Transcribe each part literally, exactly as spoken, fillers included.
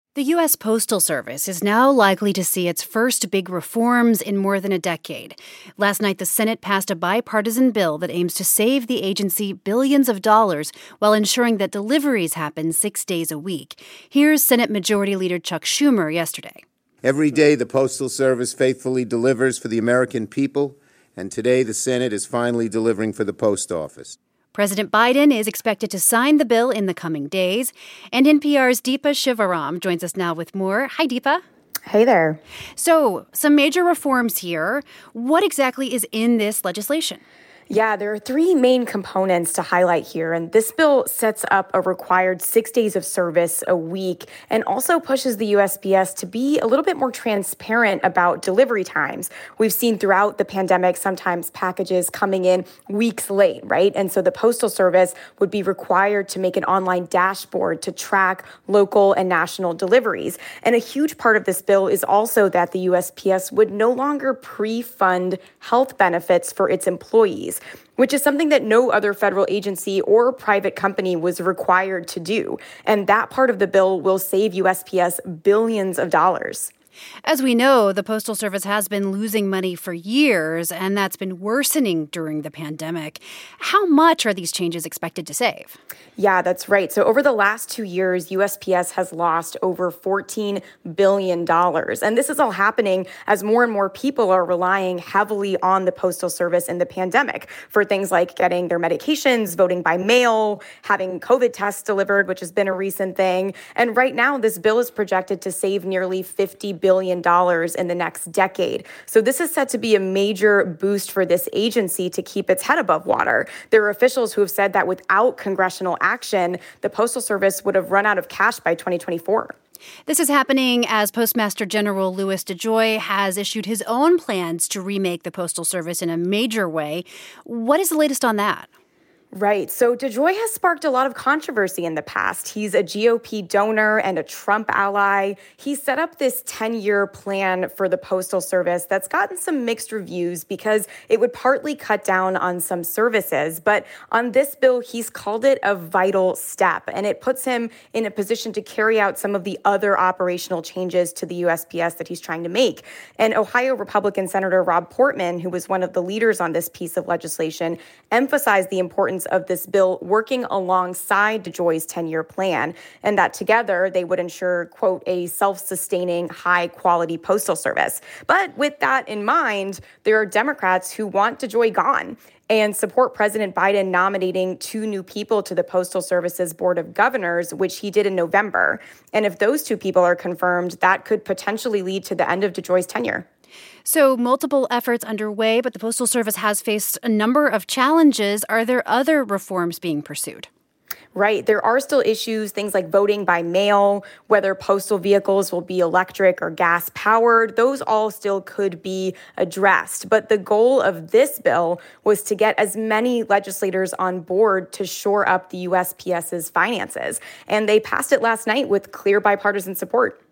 The U S. Postal Service is now likely to see its first big reforms in more than a decade. Last night, the Senate passed a bipartisan bill that aims to save the agency billions of dollars while ensuring that deliveries happen six days a week. Here's Senate Majority Leader Chuck Schumer yesterday. Every day, the Postal Service faithfully delivers for the American people, and today the Senate is finally delivering for the Post Office. President Biden is expected to sign the bill in the coming days. And N P R's Deepa Shivaram joins us now with more. Hi, Deepa. Hey there. So, some major reforms here. What exactly is in this legislation? Yeah, there are three main components to highlight here, and this bill sets up a required six days of service a week and also pushes the U S P S to be a little bit more transparent about delivery times. We've seen throughout the pandemic sometimes packages coming in weeks late, right? And so the Postal Service would be required to make an online dashboard to track local and national deliveries. And a huge part of this bill is also that the U S P S would no longer pre-fund health benefits for its employees, which is something that no other federal agency or private company was required to do. And that part of the bill will save U S P S billions of dollars. As we know, the Postal Service has been losing money for years, and that's been worsening during the pandemic. How much are these changes expected to save? Yeah, that's right. So over the last two years, U S P S has lost over fourteen billion dollars. And this is all happening as more and more people are relying heavily on the Postal Service in the pandemic for things like getting their medications, voting by mail, having COVID tests delivered, which has been a recent thing. And right now, this bill is projected to save nearly fifty billion dollars in the next decade. So this is set to be a major boost for this agency to keep its head above water. There are officials who have said that without congressional action, the Postal Service would have run out of cash by twenty twenty-four. This is happening as Postmaster General Louis DeJoy has issued his own plans to remake the Postal Service in a major way. What is the latest on that? Right. So DeJoy has sparked a lot of controversy in the past. He's a G O P donor and a Trump ally. He set up this ten-year plan for the Postal Service that's gotten some mixed reviews because it would partly cut down on some services. But on this bill, he's called it a vital step, and it puts him in a position to carry out some of the other operational changes to the U S P S that he's trying to make. And Ohio Republican Senator Rob Portman, who was one of the leaders on this piece of legislation, emphasized the importance of this bill working alongside DeJoy's ten-year plan, and that together they would ensure, quote, a self-sustaining, high-quality postal service. But with that in mind, there are Democrats who want DeJoy gone and support President Biden nominating two new people to the Postal Service's Board of Governors, which he did in November. And if those two people are confirmed, that could potentially lead to the end of DeJoy's tenure. So multiple efforts underway, but the Postal Service has faced a number of challenges. Are there other reforms being pursued? Right. There are still issues, things like voting by mail, whether postal vehicles will be electric or gas powered. Those all still could be addressed. But the goal of this bill was to get as many legislators on board to shore up the U S P S's finances. And they passed it last night with clear bipartisan support.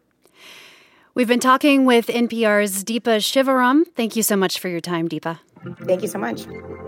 We've been talking with N P R's Deepa Shivaram. Thank you so much for your time, Deepa. Thank you so much.